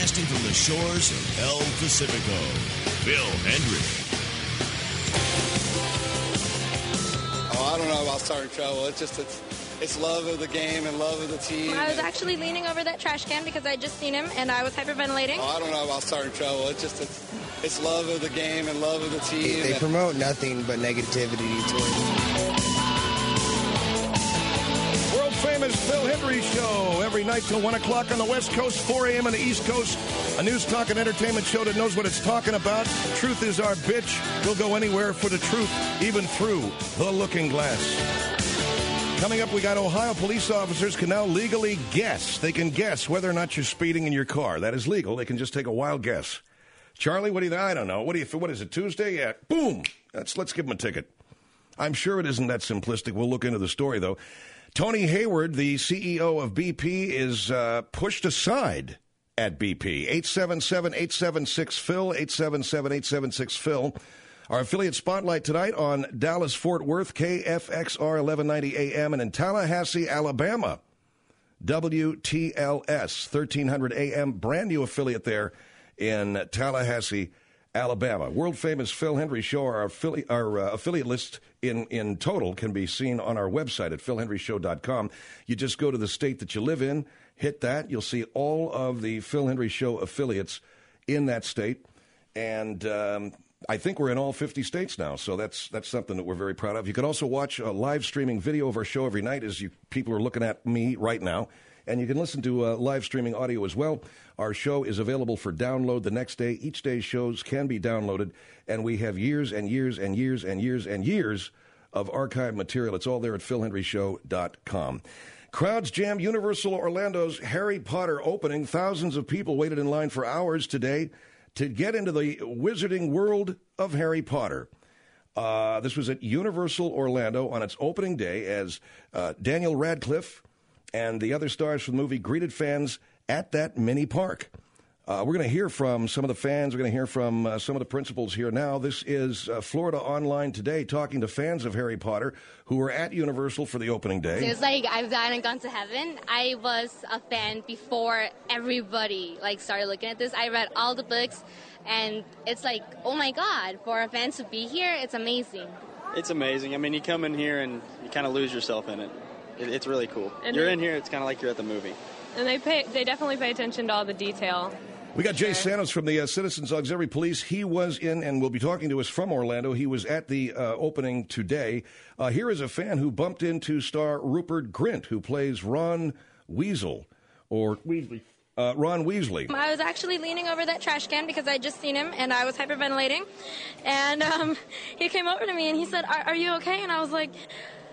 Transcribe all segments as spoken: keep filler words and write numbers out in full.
Broadcasting from the shores of El Pacifico, Phil Hendrie. Oh, I don't know about starting trouble. It's just it's, it's love of the game and love of the team. I was actually leaning over that trash can because I just seen him and I was hyperventilating. Oh, I don't know about starting trouble. It's just it's, it's love of the game and love of the team. They promote nothing but negativity towards. Famous Phil Hendrie Show every night till one o'clock on the West Coast, four a.m. on the East Coast. A news, talk, and entertainment show that knows what it's talking about. Truth is our bitch. We'll go anywhere for the truth, even through the looking glass. Coming up, we got Ohio police officers can now legally guess. They can guess whether or not you're speeding in your car. That is legal. They can just take a wild guess. Charlie, what do you think? I don't know. What do you? What is it, Tuesday? Yeah. Boom. Let's, let's give them a ticket. I'm sure it isn't that simplistic. We'll look into the story, though. Tony Hayward, the C E O of B P, is uh, pushed aside at B P. eight seven seven, eight seven six, Phil, eight seven seven, eight seven six, Phil. Our affiliate spotlight tonight on Dallas-Fort Worth, K F X R eleven ninety A M, and in Tallahassee, Alabama, W T L S, thirteen hundred A M, brand new affiliate there in Tallahassee, Alabama. World-famous Phil Hendrie Show, our, affili- our uh, affiliate list in, in total can be seen on our website at phil hendrie show dot com. You just go to the state that you live in, hit that. You'll see all of the Phil Hendrie Show affiliates in that state. And um, I think we're in all fifty states now, so that's that's something that we're very proud of. You can also watch a live streaming video of our show every night as you people are looking at me right now. And you can listen to uh, live streaming audio as well. Our show is available for download the next day. Each day's shows can be downloaded, and we have years and years and years and years and years of archived material. It's all there at phil hendrie show dot com. Crowds jammed Universal Orlando's Harry Potter opening. Thousands of people waited in line for hours today to get into the wizarding world of Harry Potter. Uh, this was at Universal Orlando on its opening day as uh, Daniel Radcliffe and the other stars from the movie greeted fans at that mini park. Uh, we're going to hear from some of the fans. We're going to hear from uh, some of the principals here now. This is uh, Florida Online Today, talking to fans of Harry Potter who were at Universal for the opening day. It's like I've died and gone to heaven. I was a fan before everybody like started looking at this. I read all the books, and it's like, oh my God, for a fan to be here, it's amazing. It's amazing. I mean, you come in here and you kind of lose yourself in it. it it's really cool. And you're in here, it's kind of like you're at the movie. And they pay, they definitely pay attention to all the detail. We got Jay Santos from the uh, Citizens Auxiliary Police. He was in and will be talking to us from Orlando. He was at the uh, opening today. Uh, here is a fan who bumped into star Rupert Grint, who plays Ron Weasley, or Weasley. Uh, Ron Weasley. I was actually leaning over that trash can because I just seen him and I was hyperventilating. And um, he came over to me and he said, are, are you okay? And I was like,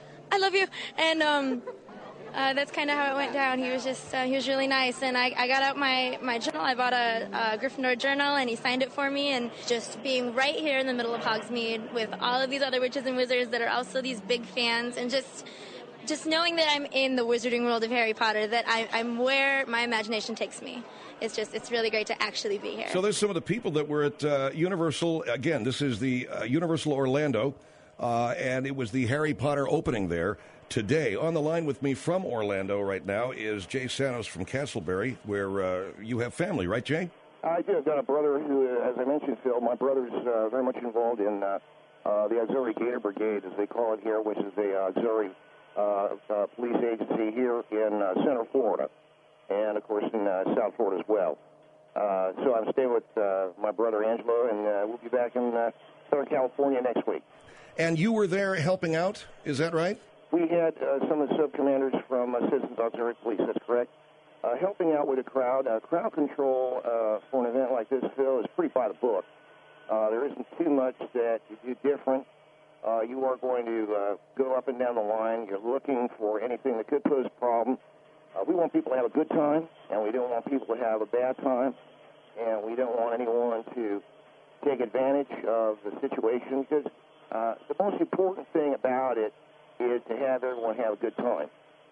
I love you. And um, uh, that's kind of how it went down. He was just, uh, he was really nice. And I, I got out my, my journal. I bought a, a Gryffindor journal and he signed it for me. And just being right here in the middle of Hogsmeade with all of these other witches and wizards that are also these big fans, and just... Just knowing that I'm in the wizarding world of Harry Potter, that I, I'm where my imagination takes me. It's just, it's really great to actually be here. So there's some of the people that were at uh, Universal. Again, this is the uh, Universal Orlando, uh, and it was the Harry Potter opening there today. On the line with me from Orlando right now is Jay Santos from Castleberry, where uh, you have family, right, Jay? I do. I've got a brother who, as I mentioned, Phil, my brother's uh, very much involved in uh, uh, the Auxiliary Gator Brigade, as they call it here, which is the uh, auxiliary Uh, uh, police agency here in uh, Central Florida, and of course in uh, South Florida as well. Uh, so I'm staying with uh, my brother Angelo, and uh, we'll be back in uh, Southern California next week. And you were there helping out, is that right? We had uh, some of the sub-commanders from uh, Citizens Auxiliary Police, that's correct, uh, helping out with the crowd. Uh, crowd control uh, for an event like this, Phil, is pretty by the book. Uh, there isn't too much that you do different. Uh, you are going to uh, go up and down the line. You're looking for anything that could pose a problem. Uh, we want people to have a good time, and we don't want people to have a bad time, and we don't want anyone to take advantage of the situation, because uh, the most important thing about it is to have everyone have a good time.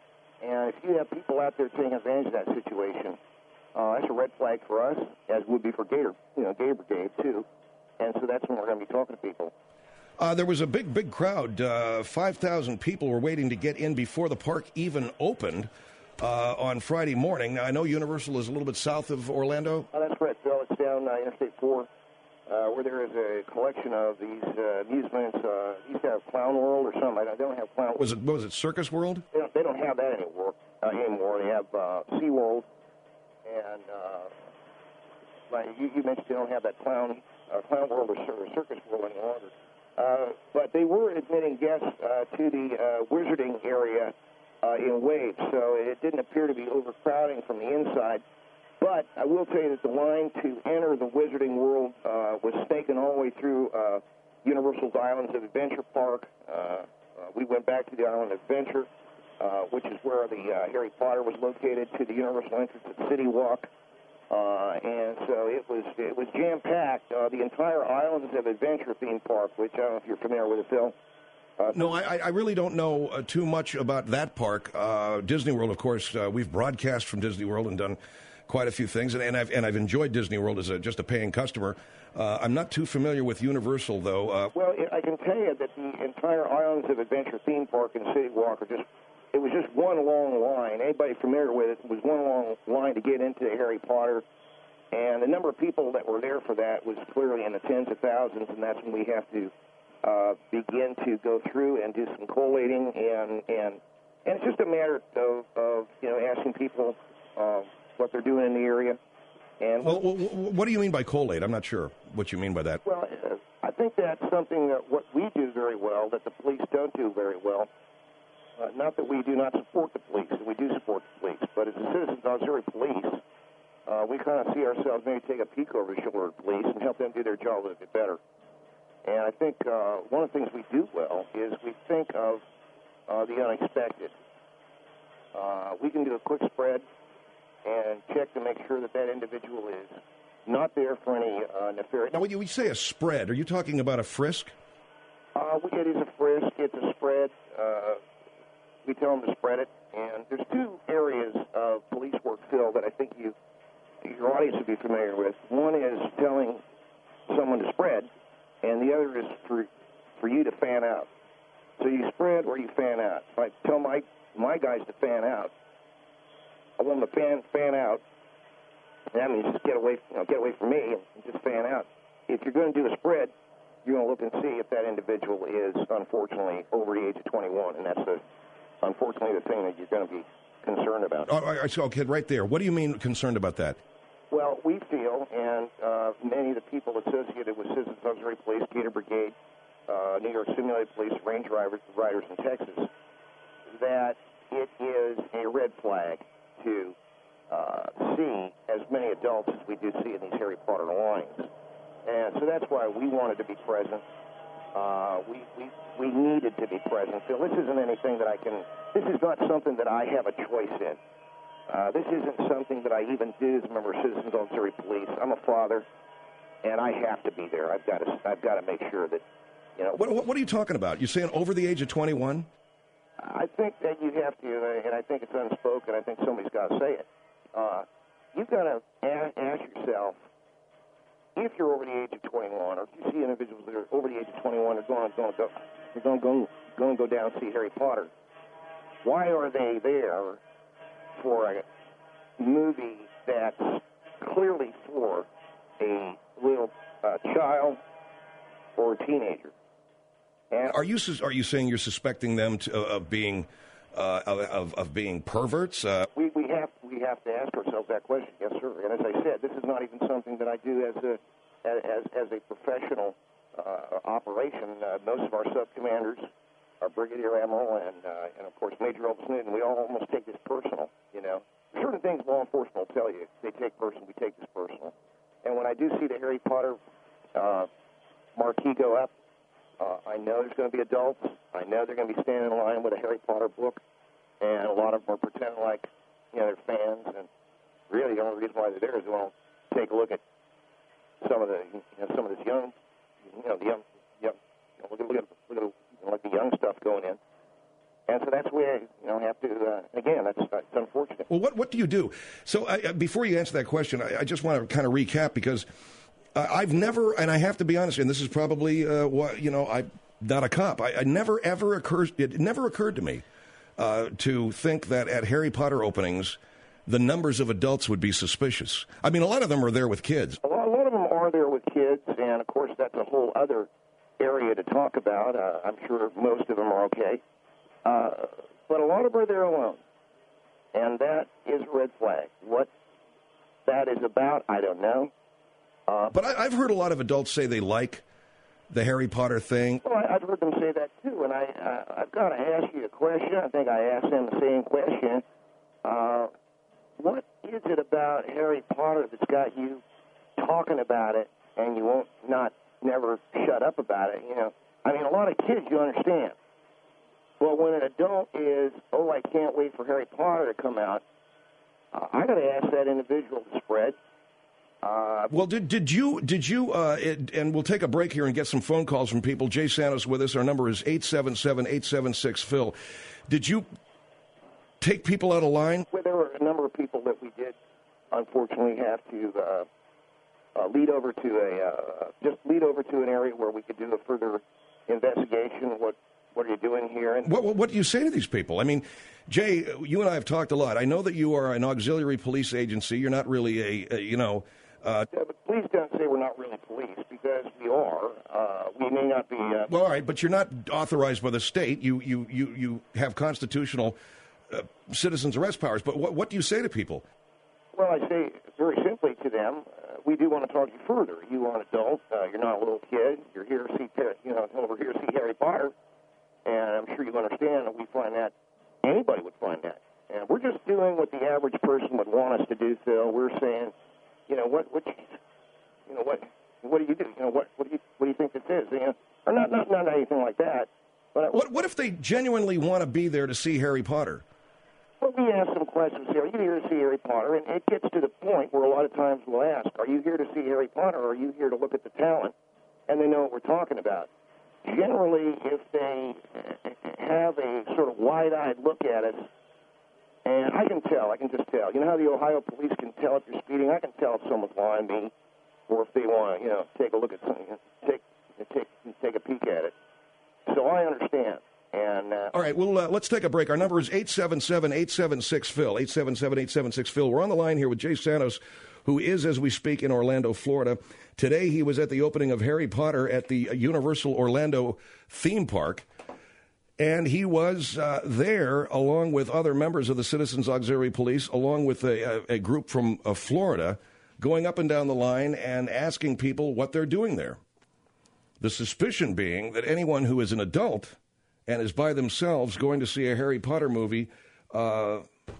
And if you have people out there taking advantage of that situation, uh, that's a red flag for us, as would be for Gator, you know, Gator Brigade, too. And so that's when we're going to be talking to people. Uh, there was a big, big crowd. Uh, five thousand people were waiting to get in before the park even opened uh, on Friday morning. Now, I know Universal is a little bit south of Orlando. Oh, that's correct, Phil. It's down uh, Interstate four, uh, where there is a collection of these uh, amusements. Uh, these have Clown World or something. I don't have Clown World. Was it, what was it, Circus World? They don't, they don't have that anymore. Uh, anymore. They have uh, Sea World, and uh, like you, you mentioned, they don't have that Clown uh, Clown World or, or Circus World any longer. Uh, but they were admitting guests uh, to the uh, wizarding area uh, in waves, so it didn't appear to be overcrowding from the inside. But I will tell you that the line to enter the Wizarding World uh, was snaking all the way through uh, Universal's Islands of Adventure Park. Uh, uh, we went back to the Island of Adventure, uh, which is where the uh, Harry Potter was located, to the Universal entrance at City Walk. Uh, and so it was it was jam-packed. Uh, the entire Islands of Adventure theme park, which I don't know if you're familiar with it, Phil. Uh, no, I, I really don't know uh, too much about that park. Uh, Disney World, of course, uh, we've broadcast from Disney World and done quite a few things, and, and I've and I've enjoyed Disney World as a, just a paying customer. Uh, I'm not too familiar with Universal, though. Uh, well, I can tell you that the entire Islands of Adventure theme park and City Walk are just, it was just one long line. Anybody familiar with it, it was one long line to get into Harry Potter, and the number of people that were there for that was clearly in the tens of thousands, and that's when we have to uh, begin to go through and do some collating, and and, and it's just a matter of, of you know, asking people uh, what they're doing in the area. And well, what do you mean by collate? I'm not sure what you mean by that. Well, uh, I think that's something that what we do very well that the police don't do very well. Uh, not that we do not support the police, we do support the police, but as the Citizens Auxiliary Police, uh, we kind of see ourselves maybe take a peek over the shoulder of the police and help them do their job a little bit better. And I think uh, one of the things we do well is we think of uh, the unexpected. Uh, we can do a quick spread and check to make sure that that individual is not there for any uh, nefarious... Now, when you say a spread, are you talking about a frisk? Uh, it is a frisk. It's a spread. Uh, we tell them to spread it. And there's two areas of police work, Phil, that I think you, your audience would be familiar with. One is telling someone to spread, and the other is for for you to fan out. So you spread or you fan out. If I tell my, my guys to fan out, I want them to fan, fan out. That means just get away, you know, get away from me and just fan out. If you're going to do a spread, you're going to look and see if that individual is, unfortunately, over the age of twenty-one, and that's, the, unfortunately, the thing that you're going to be concerned about. Oh, all right, so, okay, right there. What do you mean concerned about that? Well, we feel, and uh, many of the people associated with Citizens Auxiliary Police, Gator Brigade, uh, New York Simulated Police, range riders, riders in Texas, that it is a red flag to uh, see as many adults as we do see in these Harry Potter lines. And so that's why we wanted to be present. Uh, we, we, we needed to be present. So this isn't anything that I can, this is not something that I have a choice in. Uh, this isn't something that I even do as a member of Citizens Auxiliary Police. I'm a father, and I have to be there. I've got to, I've got to make sure that, you know. What, what, what are you talking about? You're saying over the age of twenty-one? I think that you have to, and I think it's unspoken. I think somebody's got to say it. Uh, you've got to ask yourself, if you're over the age of twenty-one, or if you see individuals that are over the age of twenty-one, are going to go, they're going to go, going to go down and see Harry Potter. Why are they there for a movie that's clearly for a little uh, child or a teenager? And are you are you saying you're suspecting them to, uh, of being uh, of of being perverts? Uh, we we have we have to ask ourselves that question, yes, sir. And as I said, this is not even something that I do as a as as a professional uh, operation. Uh, most of our sub-commanders, our Brigadier Admiral, and uh, and of course Major Elvis Newton, we all almost take this personal. You know, certain things law enforcement will tell you they take personal. We take this personal. And when I do see the Harry Potter uh, marquee go up, Uh, I know there's going to be adults. I know they're going to be standing in line with a Harry Potter book, and a lot of them are pretending like, you know, they're fans. And really, the only reason why they're there is they want to take a look at some of the, you know, some of this young, you know, the young, young, you know, look at, look at, look at you know, like the young stuff going in. And so that's where, you know, have to, uh, again, that's, that's unfortunate. Well, what what do you do? So I, before you answer that question, I, I just want to kind of recap, because Uh, I've never, and I have to be honest, and this is probably uh, what, you know, I'm not a cop. I, I never ever occurs, it never occurred to me uh, to think that at Harry Potter openings the numbers of adults would be suspicious. I mean, a lot of them are there with kids. A lot, a lot of them are there with kids, and, of course, that's a whole other area to talk about. Uh, I'm sure most of them are okay. Uh, but a lot of them are there alone, and that is a red flag. What that is about, I don't know. Uh, but I, I've heard a lot of adults say they like the Harry Potter thing. Well, I, I've heard them say that, too, and I, I, I've got to ask you a question. I think I asked them the same question. Uh, what is it about Harry Potter that's got you talking about it and you won't not never shut up about it? You know, I mean, a lot of kids, you understand. Well, when an adult is, oh, I can't wait for Harry Potter to come out, uh, I got to ask that individual to spread. Uh, well, did did you, did you uh, it, and we'll take a break here and get some phone calls from people. Jay Santos with us. Our number is eight seven seven, eight seven six, Phil. Did you take people out of line? Well, there were a number of people that we did, unfortunately, have to uh, uh, lead over to a, uh, just lead over to an area where we could do a further investigation. What What are you doing here? And what, what, what do you say to these people? I mean, Jay, you and I have talked a lot. I know that you are an auxiliary police agency. You're not really a, a you know... Uh, yeah, but please don't say we're not really police, because we are. Uh, we may not be... Uh, well, all right, but you're not authorized by the state. You you, you, you have constitutional uh, citizens' arrest powers. But what, what do you say to people? Well, I say very simply to them, uh, we do want to talk to you further. You are an adult. Uh, you're not a little kid. You're here to see, you know, over here to see Harry Potter. And I'm sure you understand that we find that, anybody would find that. And we're just doing what the average person would want us to do, Phil. We're saying, you know, what, what, you know, what, what do you do? You know, what, what do you, what do you think this is? You know, or not, not, not anything like that. But what, what if they genuinely want to be there to see Harry Potter? Well, we ask some questions here. Are you here to see Harry Potter? And it gets to the point where a lot of times we'll ask, are you here to see Harry Potter, or are you here to look at the talent? And they know what we're talking about. Generally, if they have a sort of wide-eyed look at us, and I can tell, I can just tell. You know how the Ohio police can tell if you're speeding? I can tell if someone's lying to me, or if they want to, you know, take a look at something, take take take a peek at it. So I understand. And uh, all right, well, uh, let's take a break. Our number is eight seven seven, eight seven six, Phil, eight seven seven, eight seven six, Phil. We're on the line here with Jay Santos, who is, as we speak, in Orlando, Florida. Today he was at the opening of Harry Potter at the Universal Orlando theme park. And he was uh, there along with other members of the Citizens Auxiliary Police, along with a, a, a group from uh, Florida, going up and down the line and asking people what they're doing there. The suspicion being that anyone who is an adult and is by themselves going to see a Harry Potter movie, uh,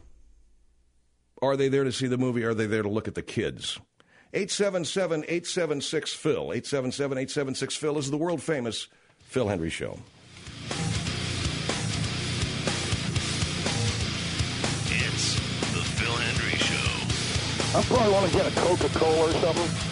are they there to see the movie? Or are they there to look at the kids? eight seven seven, eight seven six, Phil. eight seven seven, eight seven six, Phil is the world-famous Phil Hendrie Show. It's the Phil Hendrie Show. I probably want to get a Coca-Cola or something.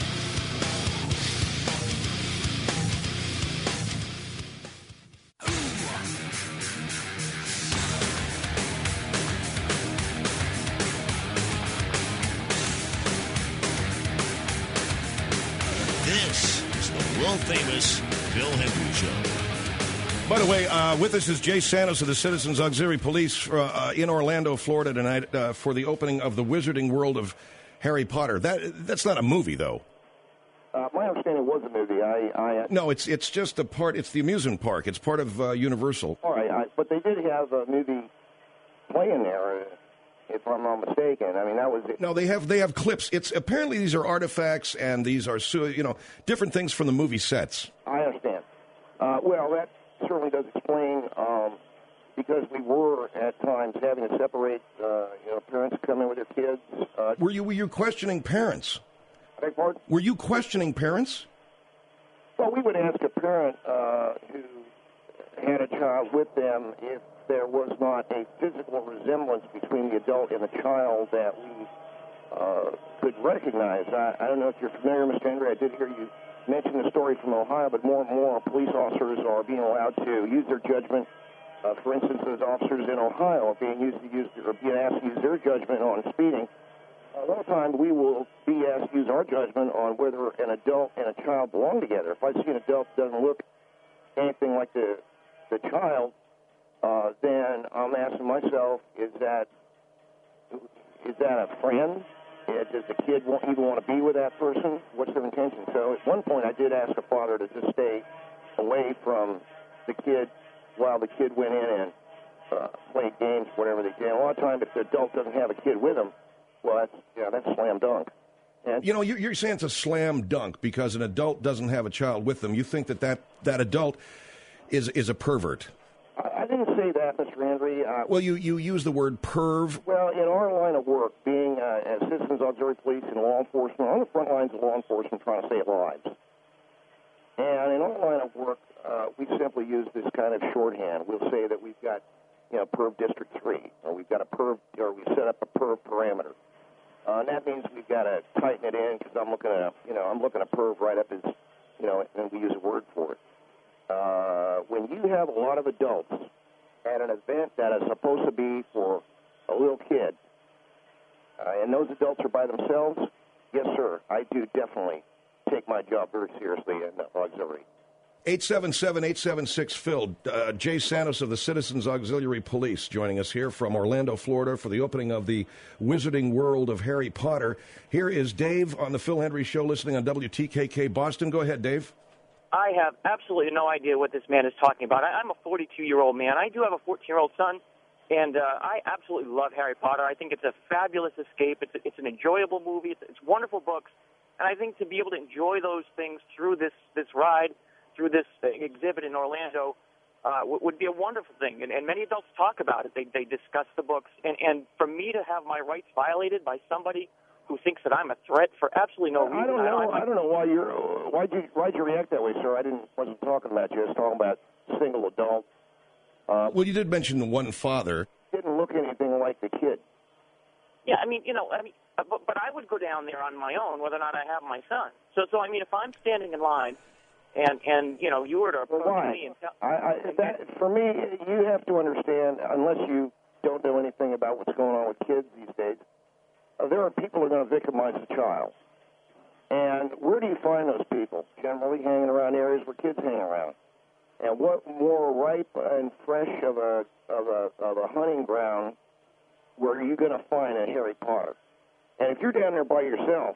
Famous Phil Hendrie Show. By the way, uh, with us is Jay Santos of the Citizens Auxiliary Police uh, in Orlando, Florida tonight uh, for the opening of the Wizarding World of Harry Potter. That That's not a movie, though. Uh, my understanding was a movie. I, I uh, No, it's it's just a part, it's the amusement park. It's part of uh, Universal. All right, I, but they did have a movie playing there, uh, if I'm not mistaken. I mean, that was it. No, they have they have clips. It's apparently these are artifacts and these are you know different things from the movie sets. I understand. Uh, well, that certainly does explain um, because we were at times having to separate. Uh, you know, parents come in with their kids. Uh, were you were you questioning parents? I beg pardon? Were you questioning parents? Well, we would ask a parent uh, who had a child with them if there was not a physical resemblance between the adult and the child that we uh, could recognize. I, I don't know if you're familiar, Mister Hendrie. I did hear you mention the story from Ohio, but more and more police officers are being allowed to use their judgment. Uh, for instance, those officers in Ohio are being used to use or being asked to use their judgment on speeding. A lot of times we will be asked to use our judgment on whether an adult and a child belong together. If I see an adult that doesn't look anything like the the child, Uh, then I'm asking myself, is that is that a friend? Uh, does the kid want, even want to be with that person? What's their intention? So at one point I did ask the father to just stay away from the kid while the kid went in and uh, played games, whatever they did. A lot of times if the adult doesn't have a kid with him, well, that's, yeah, that's a slam dunk. And, you know, you're saying it's a slam dunk because an adult doesn't have a child with them. You think that that, that adult is is a pervert. I, I didn't say that, Mister Henry. Uh, well, you, you use the word perv. Well, in our line of work, being uh, as citizens auxiliary police and law enforcement, on the front lines of law enforcement trying to save lives. And in our line of work, uh, we simply use this kind of shorthand. We'll say that we've got, you know, perv district three, or we've got a perv, or we set up a perv parameter. Uh, and that means we've got to tighten it in because I'm looking at, a, you know, I'm looking at perv right up as, you know, and we use a word for it. Uh, when you have a lot of adults at an event that is supposed to be for a little kid, uh, and those adults are by themselves, yes, sir, I do definitely take my job very seriously in the auxiliary. eight seven seven, eight seven six, Phil. Uh, Jay Santos of the Citizens Auxiliary Police joining us here from Orlando, Florida for the opening of the Wizarding World of Harry Potter. Here is Dave on the Phil Hendry Show listening on W T K K Boston. Go ahead, Dave. I have absolutely no idea what this man is talking about. I, I'm a forty-two-year-old man. I do have a fourteen-year-old son, and uh, I absolutely love Harry Potter. I think it's a fabulous escape. It's, a, it's an enjoyable movie. It's, it's wonderful books. And I think to be able to enjoy those things through this, this ride, through this exhibit in Orlando, uh, w- would be a wonderful thing. And, and many adults talk about it. They, they discuss the books. And, and for me to have my rights violated by somebody who thinks that I'm a threat for absolutely no reason. I don't know. I, I don't know why you're. Why'd you Why'd you react that way, sir? I didn't. Wasn't talking about you. I was talking about single adult. Uh, well, you did mention the one father. Didn't look anything like the kid. Yeah, I mean, you know, I mean, but, but I would go down there on my own, whether or not I have my son. So, so I mean, if I'm standing in line, and and you know, you were to approach well, me and tell, I, I that for me, you have to understand, unless you don't know anything about what's going on with kids these days. Uh, there are people who are going to victimize a child. And where do you find those people? Generally hanging around areas where kids hang around. And what more ripe and fresh of a of a of a hunting ground where are you going to find a Harry Potter? And if you're down there by yourself.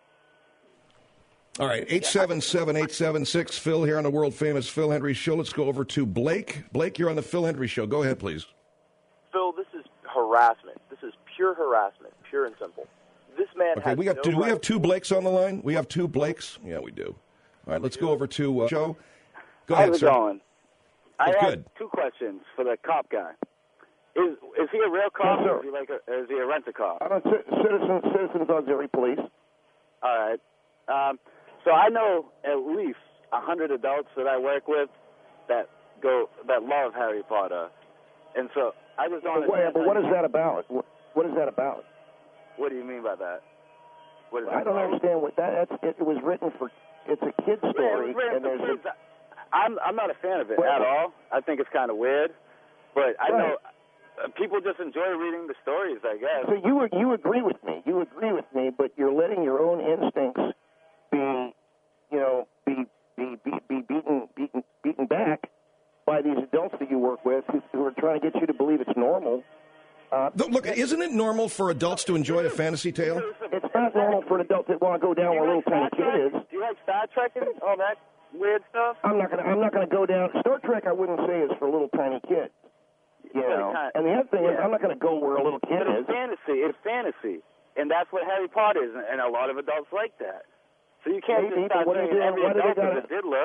All right, eight seven seven, eight seven six, Phil here on the world-famous Phil Hendry Show. Let's go over to Blake. Blake, you're on the Phil Hendry Show. Go ahead, please. Phil, this is harassment. This is pure harassment, pure and simple. This man okay, has we got no two, do we right have two Blakes on the line? We have two Blakes? Yeah, we do. All right, let's go over to uh, Joe. Go ahead, How's it sir. going? I It's have good. two questions for the cop guy. Is is he a real cop, Yes, sir. or is he like a, is he a rent-a-cop? I'm a c- citizen, Citizens Auxiliary Police. All right. Um, so I know at least a hundred adults that I work with that go that love Harry Potter, and so I just don't. But, wait, understand but what how is you- that about? What, what is that about? What do you mean by that? What is I that don't about? understand what that. That's, it, it was written for. It's a kid's Yeah, story, it was written and for there's kids. I'm I'm not a fan of it Well, at all. I think it's kind of weird, but I Right. know uh, people just enjoy reading the stories, I guess. So you you agree with me? You agree with me, but you're letting your own instincts be, you know, be be be, be beaten beaten beaten back by these adults that you work with who, who are trying to get you to believe it's normal. Uh, Look, isn't it normal for adults to enjoy a fantasy tale? It's not normal for an adult to want to go down where a little tiny kid is. Do you like Star Trek and all that weird stuff? I'm not gonna. I'm not gonna go down. Star Trek, I wouldn't say is for little tiny kids. You know. And the other thing is, Yeah. I'm not gonna go where a little kid But is. it's fantasy. It's fantasy, and that's what Harry Potter is, and a lot of adults like that. So you can't Maybe, just but start what are saying you doing? every Why do they adult is gotta- a diddler.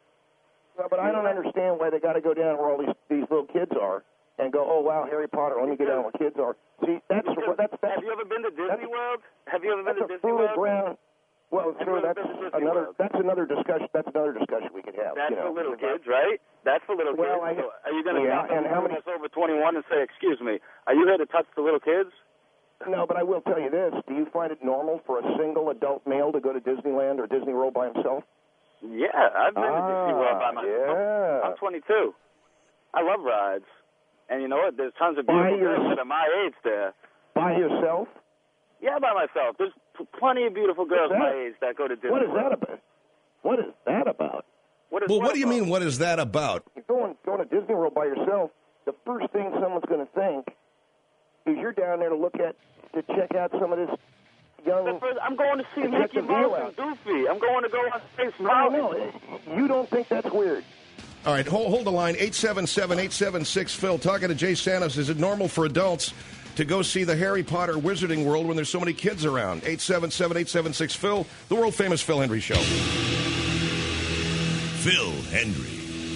Well, but I don't understand why they got to go down where all these these little kids are and go, oh wow, Harry Potter. Let me get down where kids are. See, that's Because- that's that's have you ever been to Disney World? Have you ever been that's to a Disney fertile World? ground. Well, Have sure, you ever that's been to Disney another World? that's another discussion. That's another discussion we could have. That's you know, for little about- kids, right? That's for little Well, kids. I- So are you going to yeah, stop and how someone many- that's over twenty-one and say, "Excuse me, are you here to touch the little kids?" No, but I will tell you this: do you find it normal for a single adult male to go to Disneyland or Disney World by himself? Yeah, I've been to Disney World by Ah, myself. yeah. I'm twenty-two. I love rides, and you know what? There's tons of By beautiful your- girls that are my age there. By yourself? Yeah, by myself. There's p- plenty of beautiful girls What's my that? age that go to Disney What is World. that about? What is that about? What is Well, what what do you about? mean, what is that about? You're going going to Disney World by yourself. The first thing someone's going to think is you're down there to look at, to check out some of this young... First, I'm going to see to check Mickey the veal Mouse out. and Goofy. I'm going to go on Space I Mountain. know. You don't think that's weird? All right, hold, hold the line. eight seven seven, eight seven six, Phil. Talking to Jay Santos. Is it normal for adults to go see the Harry Potter Wizarding World when there's so many kids around? eight seven seven, eight seven six, Phil. The world-famous Phil Hendry Show. Phil Hendry.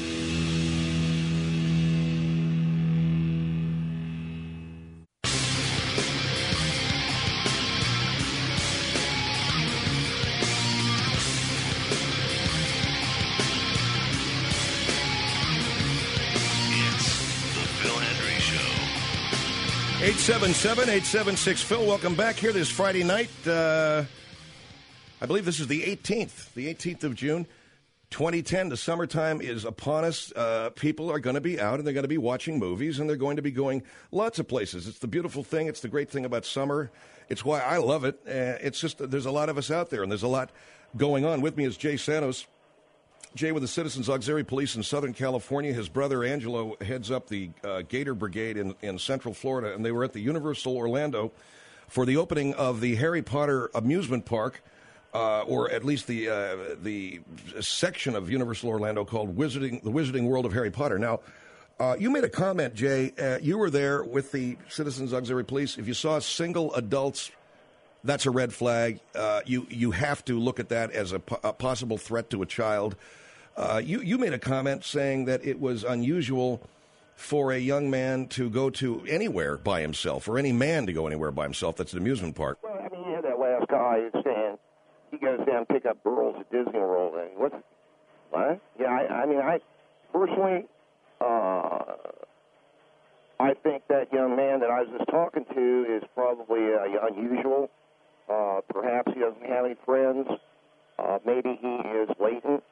eight seven seven, eight seven six, Phil. Welcome back here this Friday night. Uh, I believe this is the eighteenth, the eighteenth of June, twenty ten. The summertime is upon us. Uh, people are going to be out, and they're going to be watching movies, and they're going to be going lots of places. It's the beautiful thing. It's the great thing about summer. It's why I love it. Uh, it's just that there's a lot of us out there, and there's a lot going on. With me is Jay Santos. Jay with the Citizens Auxiliary Police in Southern California. His brother Angelo heads up the uh, Gator Brigade in, in Central Florida, and they were at the Universal Orlando for the opening of the Harry Potter amusement park, uh, or at least the uh, the section of Universal Orlando called Wizarding, the Wizarding World of Harry Potter. Now, uh, you made a comment, Jay. Uh, you were there with the Citizens Auxiliary Police. If you saw single adults, that's a red flag. Uh, you you have to look at that as a, po- a possible threat to a child. Uh, you, you made a comment saying that it was unusual for a young man to go to anywhere by himself, or any man to go anywhere by himself. That's an amusement park. Well, I mean, you had that last guy saying he goes down and pick up girls at Disney World. I mean, what's, what? Yeah, I, I mean, I personally, uh, I think that young man that I was just talking to is probably uh, unusual. Uh, perhaps he doesn't have any friends. Uh, maybe he is latent.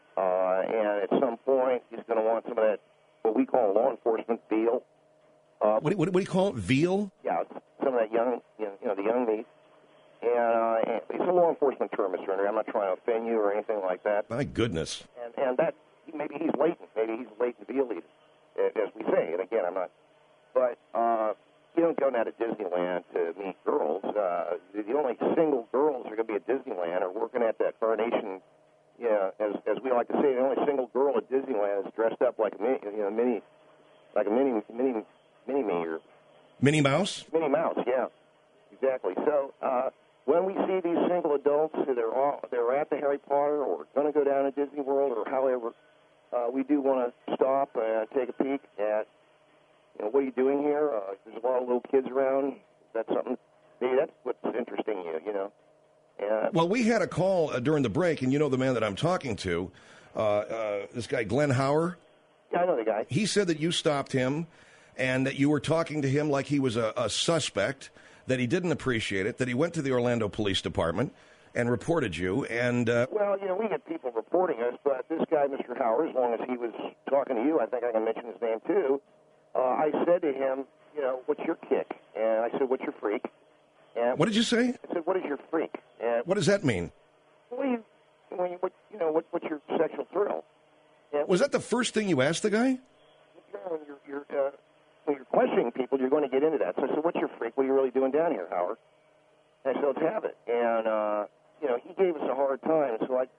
Uh, and at some point, he's going to want some of that, what we call law enforcement veal. Uh, what, do, what, do, what do you call it? Veal? Yeah, some of that young, you know, you know the young meat. And, uh, and it's a law enforcement term, Mister Henry. I'm not trying to offend you or anything like that. My goodness. And, and that, maybe he's latent. Maybe he's a latent veal eater, as we say. And again, I'm not. But uh, you don't go down to Disneyland to meet girls. Uh, the only single girls who are going to be at Disneyland are working at that Coronation. Yeah, as as we like to say, the only single girl at Disneyland is dressed up like a mini, you know, mini, like a mini, mini, mini me or Minnie Mouse. Minnie Mouse, yeah, exactly. So uh, when we see these single adults that are all, they're at the Harry Potter or going to go down to Disney World or however, uh, we do want to stop and take a peek at, you know, what are you doing here? Uh, there's a lot of little kids around. That's something. Maybe that's what's interesting you, you know. Yeah. Well, we had a call uh, during the break, and you know the man that I'm talking to, uh, uh, this guy, Glenn Hauer. Yeah, I know the guy. He said that you stopped him and that you were talking to him like he was a, a suspect, that he didn't appreciate it, that he went to the Orlando Police Department and reported you. And uh, Well, you know, we get people reporting us, but this guy, Mister Hauer, as long as he was talking to you, I think I can mention his name too, uh, I said to him, you know, what's your kick? And I said, what's your freak? And what did you say? I said, what is your freak? And what does that mean? What do you, when you, what, you know, what, what's your sexual thrill? And was that the first thing you asked the guy? You know, when you're, you're, uh, when you're questioning people, you're going to get into that. So I said, what's your freak? What are you really doing down here, Howard? And I said, let's have it. And, uh, you know, he gave us a hard time. So I,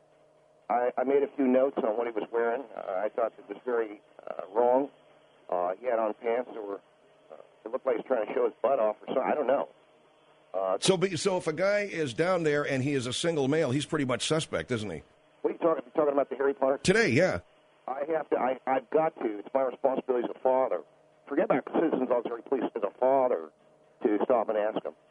I, I made a few notes on what he was wearing. Uh, I thought it was very uh, wrong. Uh, he had on pants that were, uh, it looked like he was trying to show his butt off or something. I don't know. Uh, so, so if a guy is down there and he is a single male, he's pretty much suspect, isn't he? What are you talking? You talking about the Harry Potter? Today, yeah. I have to. I, I've got to. It's my responsibility as a father. Forget about Citizens Auxiliary Police. As a father, to stop and ask them.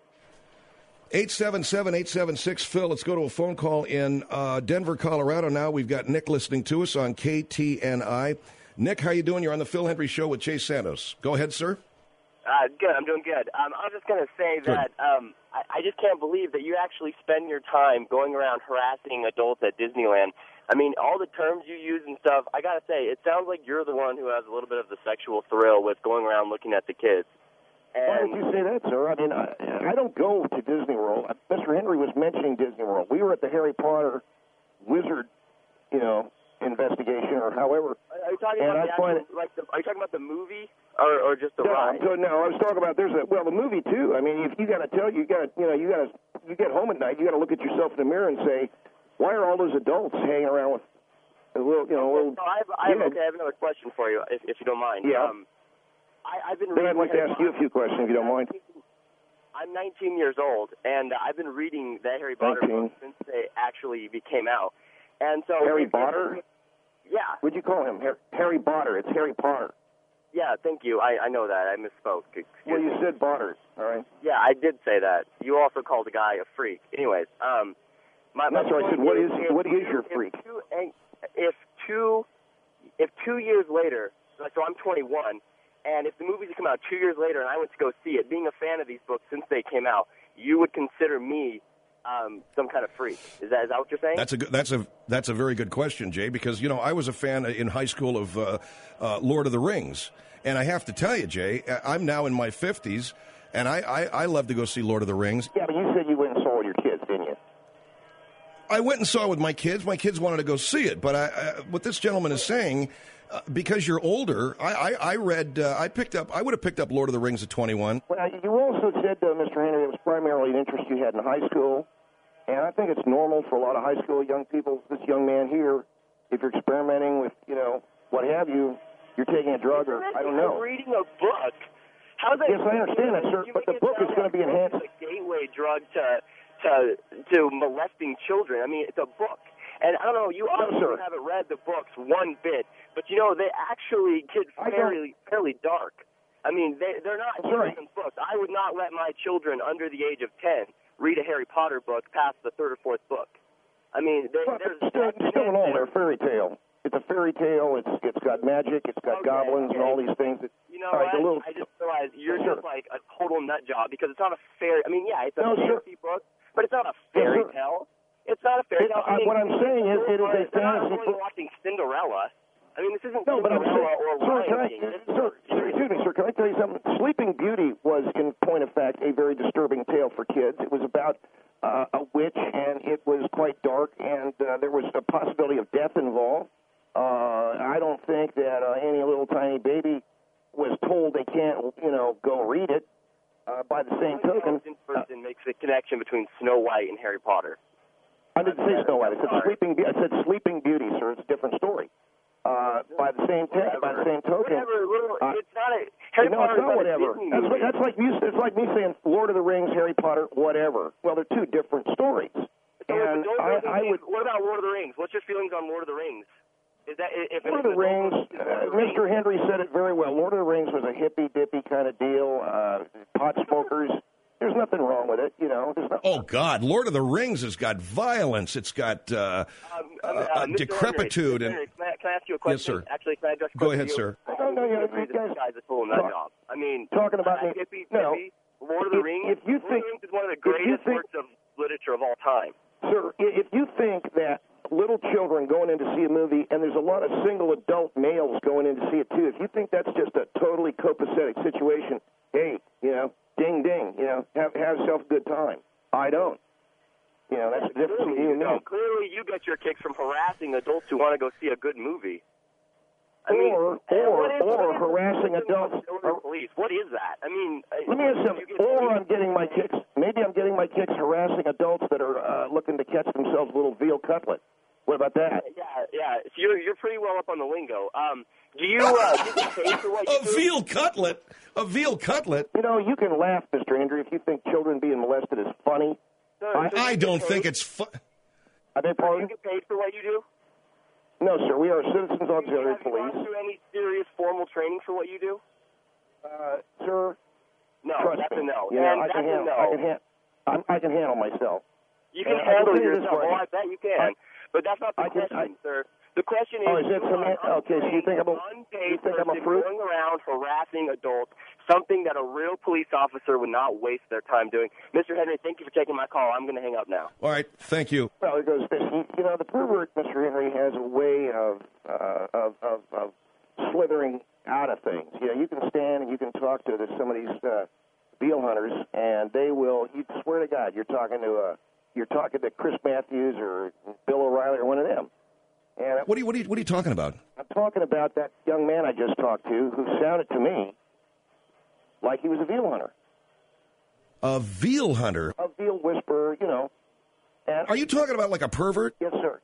eight seven seven, eight seven six, Phil. Let's go to a phone call in uh, Denver, Colorado. Now we've got Nick listening to us on K T N I. Nick, how you doing? You're on the Phil Hendry Show with Chase Santos. Go ahead, sir. Uh, good. I'm doing good. Um, I was just going to say Good. that um, I, I just can't believe that you actually spend your time going around harassing adults at Disneyland. I mean, all the terms you use and stuff, I got to say, it sounds like you're the one who has a little bit of the sexual thrill with going around looking at the kids. Why And would you say that, sir? I mean, I, I don't go to Disney World. Mister Henry was mentioning Disney World. We were at the Harry Potter Wizard, you know, investigation or however. Are you talking and about I the find actual, like the, are you talking about the movie or, or just the no, ride? So, no, I was talking about there's a well the movie too. I mean, if you got to tell you got to you know you got to you get home at night, you got to look at yourself in the mirror and say, why are all those adults hanging around with a little you know a little? So I have, I have, yeah. okay, I have another question for you, if, if you don't mind. Yeah. Um, I, I've been. Then I'd like to Harry ask you a few questions if you don't mind. I'm nineteen years old, and I've been reading the Harry Potter books since they actually became out. And so Harry Potter? Yeah. What'd you call him? Har- Harry Potter. It's Harry Potter. Yeah, thank you. I, I know that. I misspoke. Excuse well, you me. said Potter, all right? Yeah, I did say that. You also called a guy a freak. Anyways, um, my, my That's what I said. What is if, what is your freak? If two, if two, if two years later, so I'm twenty-one, and if the movies come out two years later and I went to go see it, being a fan of these books since they came out, you would consider me um, some kind of freak. Is that is that what you're saying? That's a good, that's a that's a very good question, Jay. Because you know I was a fan in high school of uh, uh, Lord of the Rings, and I have to tell you, Jay, I'm now in my fifties, and I, I, I love to go see Lord of the Rings. Yeah, but you said you went and saw it with your kids, didn't you? I went and saw it with my kids. My kids wanted to go see it, but I, I, what this gentleman is saying, uh, because you're older, I, I, I read, uh, I picked up, I would have picked up Lord of the Rings at twenty-one. Well, you also said, uh, Mister Henry, it was primarily an interest you had in high school, and I think it's normal for a lot of high school young people. This young man here, if you're experimenting with, you know, what have you, you're taking a drug or I don't know. You're reading a book. How's that? Yes, I understand that, sir, but the book is going to be enhanced. It's a gateway drug to to to molesting children. I mean, it's a book. And I don't know, you obviously no, haven't read the books one bit, but you know, they actually get fairly fairly dark. I mean, they, they're not innocent books. I would not let my children under the age of ten read a Harry Potter book past the third or fourth book. I mean, they, Well, there's it's still, still in all, they're a fairy tale. It's a fairy tale. It's it's got magic. It's got Okay, goblins okay. and all these things. That, You know all right, what? the little, I just realized you're Yes, just like a total nut job because it's not a fair. I mean, yeah, it's a No, sir. fantasy book, but it's not a fairy sir. tale. It's not a fairy It- tale. uh, I mean, what I'm saying is it is a they're not fantasy really book. watching Cinderella. I mean, this isn't No, but I'm Cinderella saying, or sir, Lion can I, King. This is sir, sir, excuse me, sir, can I tell you something? Sleeping Beauty was, in point of fact, a very disturbing tale for kids. It was about uh, a witch, and it was quite dark, and uh, there was a possibility of death involved. Uh, I don't think that uh, any little tiny baby was told they can't, you know, go read it. Uh, by the same token, This person makes the connection between Snow White and Harry Potter. I didn't say Snow White. I said Sorry. Sleeping. Be- I said Sleeping Beauty, sir. It's a different story. Uh, by the same t- by the same token, Whatever, little, uh, it's not a Harry no, Potter. it's not whatever. Disney That's, movie. like- that's like me. It's like me saying Lord of the Rings, Harry Potter, whatever. Well, they're two different stories. So, And don't I, really I think- would. What about Lord of the Rings? What's your feelings on Lord of the Rings? Is that if Lord of the Rings, uh, Mister Henry said it very well. Lord of the Rings was a hippy dippy kind of deal. Uh, pot smokers. There's nothing wrong with it, you know. There's no, Oh God, Lord of the Rings has got violence. It's got uh, Um, uh, uh, uh, Mister decrepitude Henry, and. Mister Henry, can I, can I ask you a question? Yes, sir. Actually, can I address a Go question ahead, to you? sir. No, no, yeah, Agree you that guys- this guy's a total nut talk- job. I mean, talking about uh, me- hippie, no. hippie, Lord of the If- Rings. if you Lord of think- the Rings is one of the if you greatest think- works of literature of all time. Sir, i- if you think that little children going in to see a movie, and there's a lot of single adult males going in to see it too, if you think that's just a totally copacetic situation, hey, you know, ding ding, you know, have have yourself a good time. I don't. You know, that's the difference Clearly, between you and me. no, clearly you get your kicks from harassing adults who want to go see a good movie. I mean, Or uh, or what is- or what is the harassing system of adults. children police? What is that? I mean, uh, Let me ask you you something. get Or police- I'm getting my kicks. Maybe I'm getting my kicks harassing adults that are uh, looking to catch themselves a little veal cutlet. What about that? Yeah, yeah. So you're you're pretty well up on the lingo. Um, do you uh, do you get paid for what you A do? veal cutlet. A veal cutlet. You know, you can laugh, Mister Andrew, if you think children being molested is funny. Sir, I- so you I get don't paid- think it's fun. I beg Do you pardon? get paid for what you do? No, sir. We are Citizens Auxiliary Have you Police. gone through any serious formal training for what you do? Uh, sir, No, trust that's me. a no. You know, and I that's can a handle. no. I can handle. I can handle myself. You can Uh, I can handle tell you this yourself. way. Oh, I bet you can. I- but that's not the I can- question, sir. The question is, Oh, is that you some- are okay, so you think I'm a- unpaid you think I'm a person fruit? going around harassing adults, something that a real police officer would not waste their time doing. Mister Henry, thank you for taking my call. I'm going to hang up now. All right, thank you. Well, it goes this. You, you know, the pervert, Mister Henry, has a way of, uh, of, of, of slithering out of things. You know, you can stand and you can talk to the, some of these uh, veal hunters, and they will. You swear to God, you're talking to uh, you're talking to Chris Matthews or Bill O'Reilly or one of them. And What are you, what are you, what are you talking about? I'm talking about that young man I just talked to who sounded to me like he was a veal hunter. A veal hunter? A veal whisperer, you know. And are you talking about like a pervert? Yes, sir.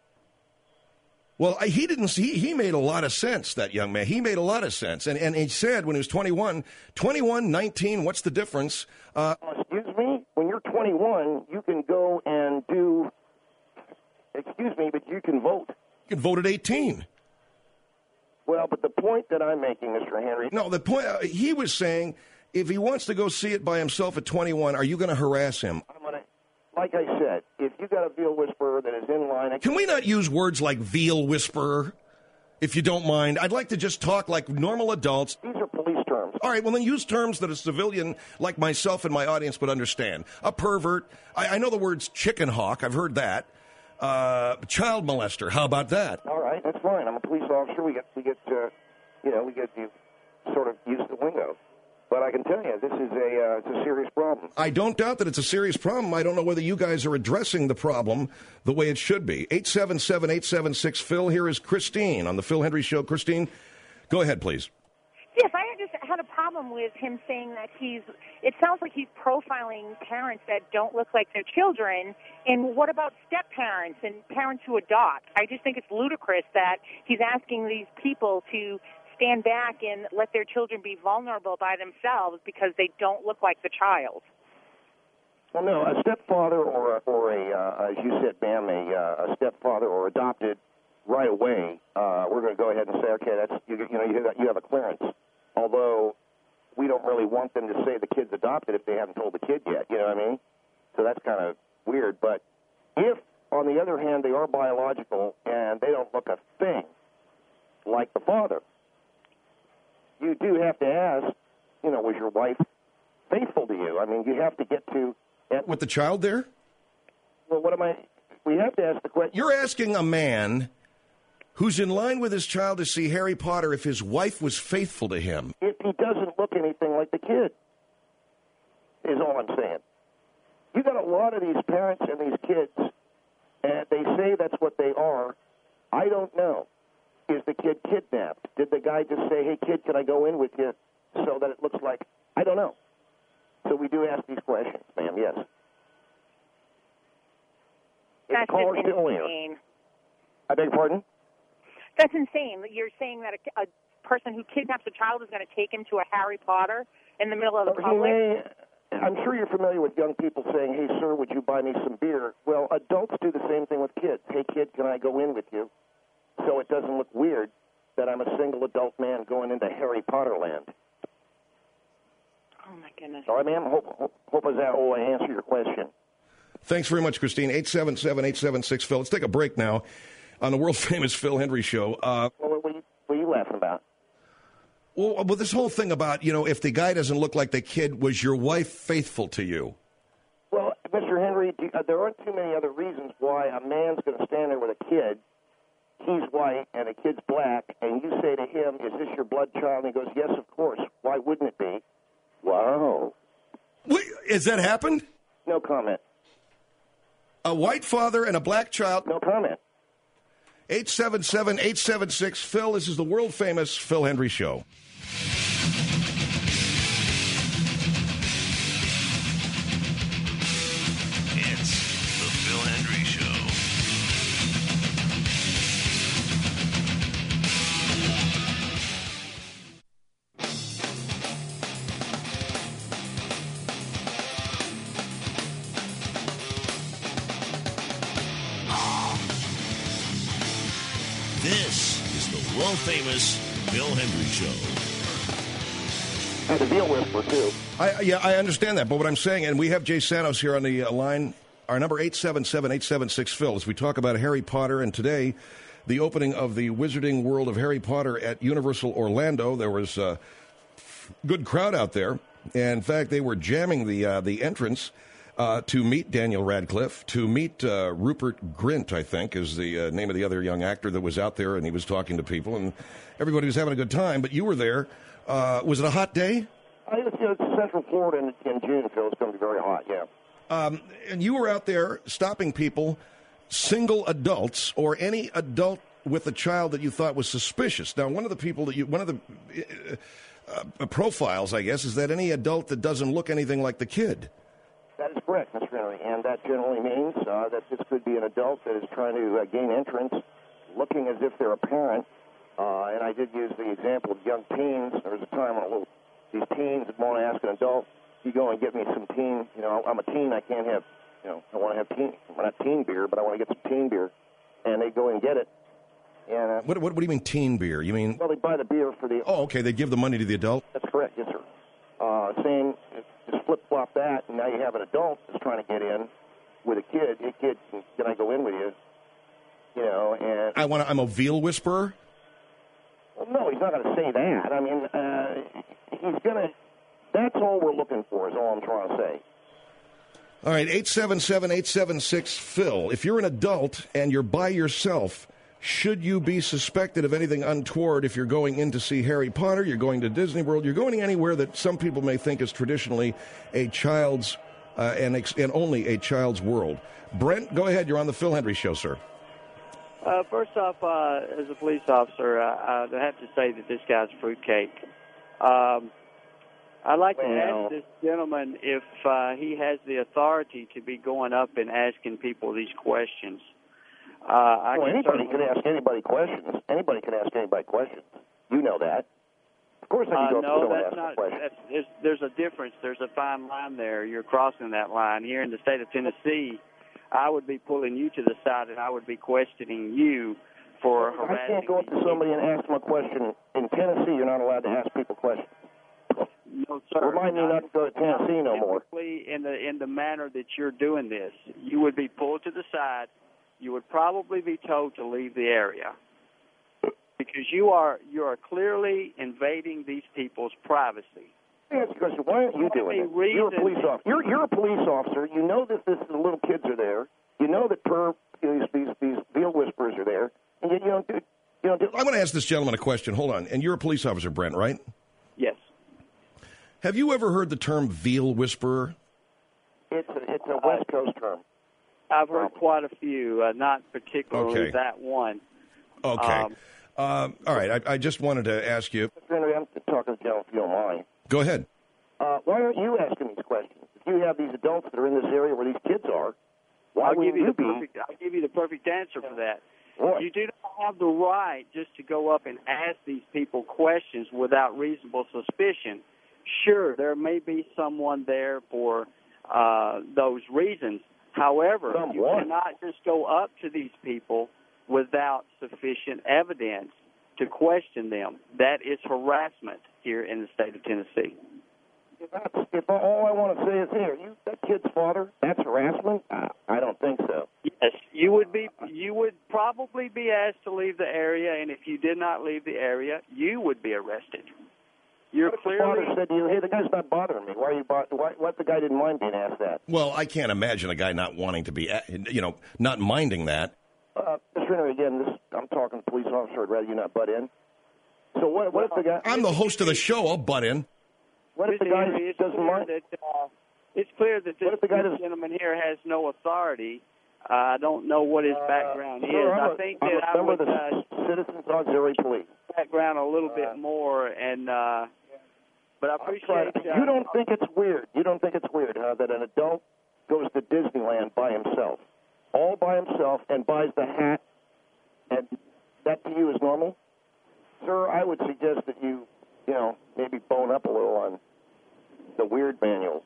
Well, I- he didn't. He, he made a lot of sense, that young man. He made a lot of sense. And, and he said when he was twenty-one, twenty-one, nineteen, what's the difference? Uh, excuse me? When you're twenty-one, you can go and do, excuse me, but you can vote. You can vote at eighteen. Well, but the point that I'm making, Mister Henry. No, the point, uh, he was saying if he wants to go see it by himself at twenty-one, are you going to harass him? I'm gonna, like I said, if you got a veal whisperer that is in line. Can we not use words like veal whisperer, if you don't mind? I'd like to just talk like normal adults. These are police terms. All right, well, then use terms that a civilian like myself and my audience would understand. A pervert. I, I know the words chicken hawk. I've heard that. Uh, child molester. How about that? All right, that's fine. I'm a police officer. We get, we get, uh, you know, we get you sort of used to the lingo. But I can tell you, this is a, uh, it's a serious problem. I don't doubt that it's a serious problem. I don't know whether you guys are addressing the problem the way it should be. eight seven seven, eight seven six, Phil. Here is Christine on the Phil Hendry Show. Christine, go ahead, please. Yes, I just had a problem with him saying that he's, it sounds like he's profiling parents that don't look like their children. And what about step-parents and parents who adopt? I just think it's ludicrous that he's asking these people to stand back and let their children be vulnerable by themselves because they don't look like the child. Well, no, a stepfather or a, or a uh, as you said, ma'am, a, uh, a stepfather or adopted right away, uh, we're going to go ahead and say, okay, that's you, you know, you have, you have a clearance. Although we don't really want them to say the kid's adopted if they haven't told the kid yet, you know what I mean? So that's kind of weird. But if, on the other hand, they are biological and they don't look a thing like the father, you do have to ask, you know, was your wife faithful to you? I mean, you have to get to... With the child there? Well, what am I... We have to ask the question... You're asking a man who's in line with his child to see Harry Potter if his wife was faithful to him. If he doesn't look anything like the kid, is all I'm saying. You got a lot of these parents and these kids, and they say that's what they are. I don't know. Is the kid kidnapped? Did the guy just say, hey, kid, can I go in with you so that it looks like... I don't know. So we do ask these questions, ma'am, yes. That's just insane. I beg your pardon? That's insane. You're saying that a, a person who kidnaps a child is going to take him to a Harry Potter in the middle of the He public? may, I'm sure you're familiar with young people saying, hey, sir, would you buy me some beer? Well, adults do the same thing with kids. Hey, kid, can I go in with you? So it doesn't look weird that I'm a single adult man going into Harry Potter land. Oh, my goodness. All right, ma'am, hope, hope, hope that will answer your question. Thanks very much, Christine. eight seven seven, eight seven six, Phil. Let's take a break now on the world-famous Phil Hendry Show. Uh, well, what, are you, what are you laughing about? Well, well, this whole thing about, you know, if the guy doesn't look like the kid, was your wife faithful to you? Well, Mister Henry, do, uh, there aren't too many other reasons why a man's going to stand there with a kid. He's white and a kid's black, and you say to him, is this your blood child? And he goes, yes, of course. Why wouldn't it be? Wow. Wait, has that happened? No comment. A white father and a black child? No comment. eight seven seven, eight seven six, Phil. This is the world-famous Phil Hendry Show. It's the Phil Hendry Show. This is the world-famous Phil Hendry Show. And the deal with for too. I, yeah, I understand that, but what I'm saying, and we have Jay Santos here on the uh, line, our number eight seven seven, eight seven six, Phil, as we talk about Harry Potter, and today, the opening of the Wizarding World of Harry Potter at Universal Orlando. There was a good crowd out there. In fact, they were jamming the uh, the entrance uh, to meet Daniel Radcliffe, to meet uh, Rupert Grint, I think, is the uh, name of the other young actor that was out there, and he was talking to people, and everybody was having a good time, but you were there. Uh, was it a hot day? I guess, you know, it's Central Florida in, in June, Phil. It's going to be very hot, yeah. Um, and you were out there stopping people, single adults or any adult with a child that you thought was suspicious. Now, one of the people that you, one of the uh, uh, profiles, I guess, is that any adult that doesn't look anything like the kid. That is correct, Mister Henry, and that generally means uh, that this could be an adult that is trying to uh, gain entrance, looking as if they're a parent. Uh, and I did use the example of young teens. There was a time when a little, these teens would want to ask an adult, you go and get me some teen, you know, I'm a teen, I can't have, you know, I want to have teen, not teen beer, but I want to get some teen beer. And they go and get it. And uh, What, what, what do you mean teen beer? You mean? Well, they buy the beer for the... Oh, okay, they give the money to the adult? That's correct, yes, sir. Uh, saying, just flip-flop that, and now you have an adult that's trying to get in with a kid. Hey, kid, can I go in with you? You know, and... I want to, I'm a veal whisperer? Well, no, he's not going to say that. I mean, uh, he's going to... That's all we're looking for, is all I'm trying to say. All right, eight seven seven, eight seven six, Phil. If you're an adult and you're by yourself, should you be suspected of anything untoward if you're going in to see Harry Potter, you're going to Disney World, you're going anywhere that some people may think is traditionally a child's, uh, and, ex- and only a child's world? Brent, go ahead. You're on the Phil Hendry Show, sir. Uh, first off, uh, as a police officer, uh, I have to say that this guy's fruitcake. Um, I'd like to well, ask this gentleman if uh, he has the authority to be going up and asking people these questions. Uh, I well, can anybody certainly... can ask anybody questions. Anybody can ask anybody questions. You know that. Of course I can Uh, go up no, to someone and that's ask not. a question. That's, there's, there's a difference. There's a fine line there. You're crossing that line. Here in the state of Tennessee, I would be pulling you to the side, and I would be questioning you for I harassing. can't go up to somebody and ask them a question. In Tennessee, you're not allowed to ask people questions. No, sir. Remind me not to go to Tennessee no more. Typically, in the in the manner that you're doing this, you would be pulled to the side. You would probably be told to leave the area because you are you are clearly invading these people's privacy. Yes, because why aren't you doing it? You're a police officer. You're, you're a police officer. You know that this, the little kids are there. You know that per, these these these veal whisperers are there, and yet you don't do. You don't do. I want to ask this gentleman a question. Hold on. And you're a police officer, Brent, right? Yes. Have you ever heard the term veal whisperer? It's a, it's a West Coast term. I've heard quite a few, uh, not particularly Okay. that one. Okay. Um, Um, all right. I, I just wanted to ask you. Henry, I'm talking to Joe, if you don't mind. Go ahead. Uh, why aren't you asking these questions? If you have these adults that are in this area where these kids are, why I'll wouldn't give you you the be? perfect. I'll give you the perfect answer for that. What? You do not have the right just to go up and ask these people questions without reasonable suspicion. Sure, there may be someone there for uh, those reasons. However, Someone. you cannot just go up to these people without sufficient evidence to question them. That is harassment here in the state of Tennessee. If, that's, if all I want to say is, here, you that kid's father, that's harassment? Uh, I don't think so. Yes, you would be. You would probably be asked to leave the area, and if you did not leave the area, you would be arrested. You're What if clearly. the father said to you, hey, the guy's not bothering me. Why are you? Bo- why, what the guy didn't mind being asked that? Well, I can't imagine a guy not wanting to be, you know, not minding that. Uh, Mister Henry, again, this, I'm talking to police officer. I'd rather you not butt in. So what, what if the guy... I'm the host of the show. I'll butt in. What if the Mister guy Henry, it's doesn't clear mind? that, uh, it's clear that this, if the guy this doesn't- gentleman here has no authority. Uh, I don't know what his background Uh, is. sir, I'm I a- think I'm that a I member would of the uh, Citizens Auxiliary Police. background a little bit more, and uh, but I appreciate. But Uh, you don't think it's weird. You don't think it's weird, huh, that an adult goes to Disneyland by himself, all by himself, and buys the hat, and that to you is normal? Sir, I would suggest that you, you know, maybe bone up a little on the weird manual.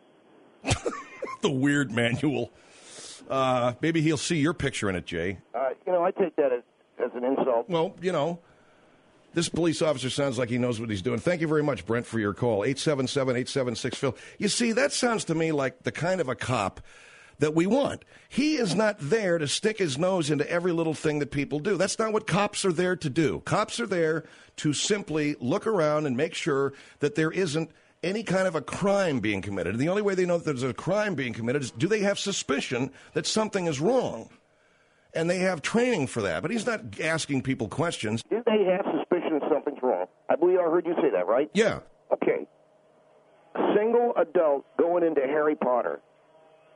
The weird manual. Uh, maybe he'll see your picture in it, Jay. Uh, you know, I take that as, as an insult. Well, you know, this police officer sounds like he knows what he's doing. Thank you very much, Brent, for your call. eight seven seven, eight seven six, Phil. You see, that sounds to me like the kind of a cop that we want. He is not there to stick his nose into every little thing that people do. That's not what cops are there to do. Cops are there to simply look around and make sure that there isn't any kind of a crime being committed. And the only way they know that there's a crime being committed is, do they have suspicion that something is wrong? And they have training for that. But he's not asking people questions. Do they have suspicion that something's wrong? I believe I heard you say that, right? Yeah. Okay. A single adult going into Harry Potter.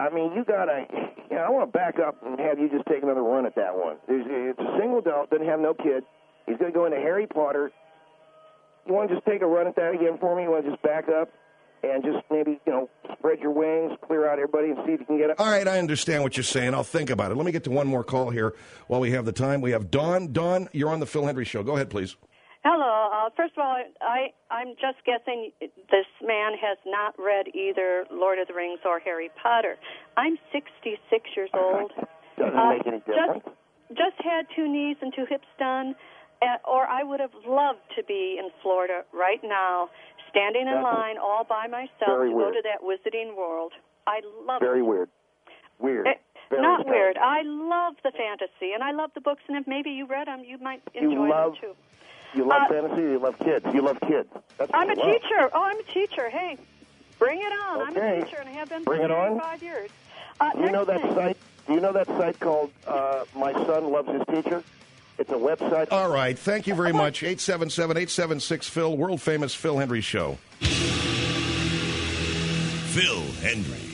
I mean, you got to, you know, I want to back up and have you just take another run at that one. There's, it's a single adult, doesn't have no kid. He's going to go into Harry Potter. You want to just take a run at that again for me? You want to just back up and just maybe, you know, spread your wings, clear out everybody, and see if you can get it? All right, I understand what you're saying. I'll think about it. Let me get to one more call here while we have the time. We have Dawn. Dawn, you're on the Phil Hendry Show. Go ahead, please. Hello. Uh, first of all, I, I'm just guessing this man has not read either Lord of the Rings or Harry Potter. I'm sixty-six years old. Doesn't uh, make any difference. Just, just had two knees and two hips done, uh, or I would have loved to be in Florida right now, standing in That's line all by myself very to weird. go to that wizarding world. I love Very it. weird. Weird. It, Very not strange. weird. I love the fantasy, and I love the books, and if maybe you read them, you might enjoy You love, them too. you love Uh, fantasy, you love kids. You love kids. That's what I'm a you love. teacher. Oh, I'm a teacher. Hey, bring it on. I'm Okay. a teacher, and I have been Bring for it on. five years. Uh, Do you know that next thing. site? Do you know that site called uh, My Son Loves His Teacher? It's a website. All right. Thank you very much. eight seven seven, eight seven six, Phil, world famous Phil Hendry Show. Phil Hendry.